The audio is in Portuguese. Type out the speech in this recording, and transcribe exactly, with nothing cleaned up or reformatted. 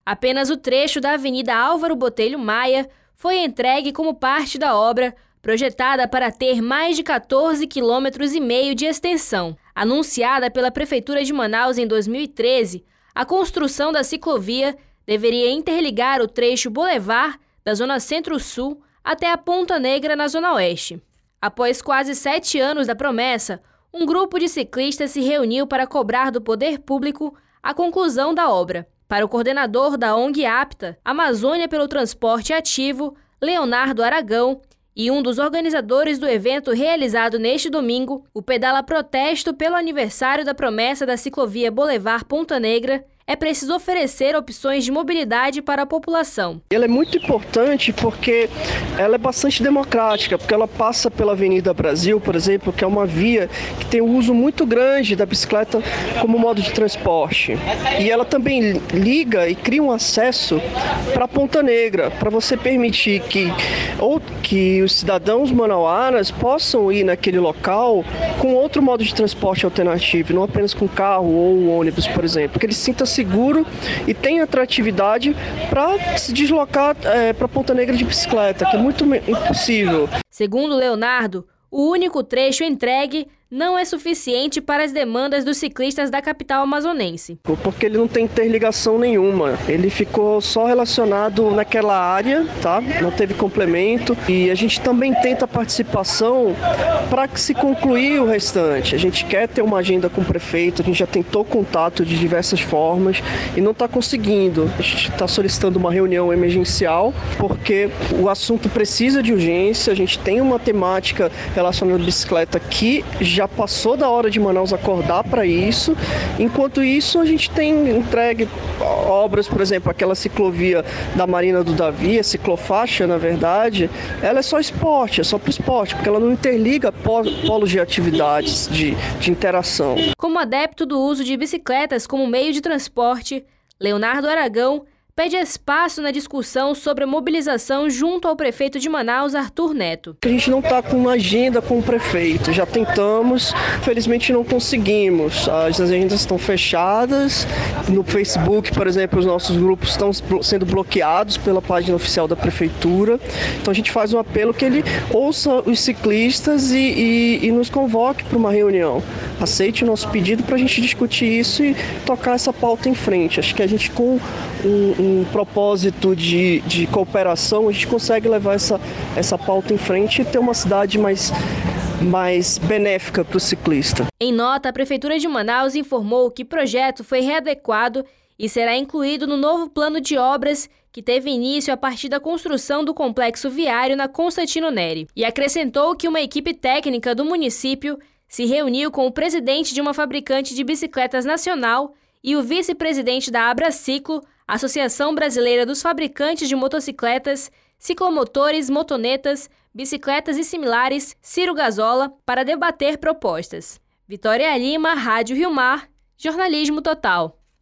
Apenas o trecho da Avenida Álvaro Botelho Maia foi entregue como parte da obra, projetada para ter mais de quatorze quilômetros e meio de extensão. Anunciada pela Prefeitura de Manaus em dois mil e treze, a construção da ciclovia deveria interligar o trecho Boulevard da Zona Centro-Sul até a Ponta Negra na Zona Oeste. Após quase sete anos da promessa, um grupo de ciclistas se reuniu para cobrar do poder público a conclusão da obra. Para o coordenador da O N G APTA, Amazônia pelo Transporte Ativo, Leonardo Aragão, e um dos organizadores do evento realizado neste domingo, o Pedala Protesto pelo aniversário da promessa da ciclovia Boulevard Ponta Negra, é preciso oferecer opções de mobilidade para a população. Ela é muito importante porque ela é bastante democrática, porque ela passa pela Avenida Brasil, por exemplo, que é uma via que tem um uso muito grande da bicicleta como modo de transporte. E ela também liga e cria um acesso para a Ponta Negra, para você permitir que, ou que os cidadãos manauaras possam ir naquele local com outro modo de transporte alternativo, não apenas com carro ou ônibus, por exemplo, que ele sinta-se seguro e tem atratividade para se deslocar é, para Ponta Negra de bicicleta, que é muito impossível. Segundo Leonardo, o único trecho entregue não é suficiente para as demandas dos ciclistas da capital amazonense. Porque ele não tem interligação nenhuma. Ele ficou só relacionado naquela área, tá? Não teve complemento. E a gente também tenta participação para que se concluir o restante. A gente quer ter uma agenda com o prefeito, a gente já tentou contato de diversas formas e não está conseguindo. A gente está solicitando uma reunião emergencial porque o assunto precisa de urgência. A gente tem uma temática relacionada à bicicleta que já Já passou da hora de Manaus acordar para isso. Enquanto isso, a gente tem entregue obras, por exemplo, aquela ciclovia da Marina do Davi, a ciclofaixa, na verdade, ela é só esporte, é só para o esporte, porque ela não interliga polos de atividades, de, de interação. Como adepto do uso de bicicletas como meio de transporte, Leonardo Aragão pede espaço na discussão sobre a mobilização junto ao prefeito de Manaus, Arthur Neto. A gente não está com uma agenda com o prefeito, já tentamos, felizmente não conseguimos. As agendas estão fechadas, no Facebook, por exemplo, os nossos grupos estão sendo bloqueados pela página oficial da prefeitura. Então a gente faz um apelo que ele ouça os ciclistas e, e, e nos convoque para uma reunião. Aceite o nosso pedido para a gente discutir isso e tocar essa pauta em frente. Acho que a gente com um, um propósito de, de cooperação, a gente consegue levar essa, essa pauta em frente e ter uma cidade mais, mais benéfica para o ciclista. Em nota, a Prefeitura de Manaus informou que o projeto foi readequado e será incluído no novo plano de obras que teve início a partir da construção do complexo viário na Constantino Neri. E acrescentou que uma equipe técnica do município se reuniu com o presidente de uma fabricante de bicicletas nacional e o vice-presidente da Abraciclo, Associação Brasileira dos Fabricantes de Motocicletas, Ciclomotores, Motonetas, Bicicletas e Similares, Ciro Gazola, para debater propostas. Vitória Lima, Rádio Rio Mar, Jornalismo Total.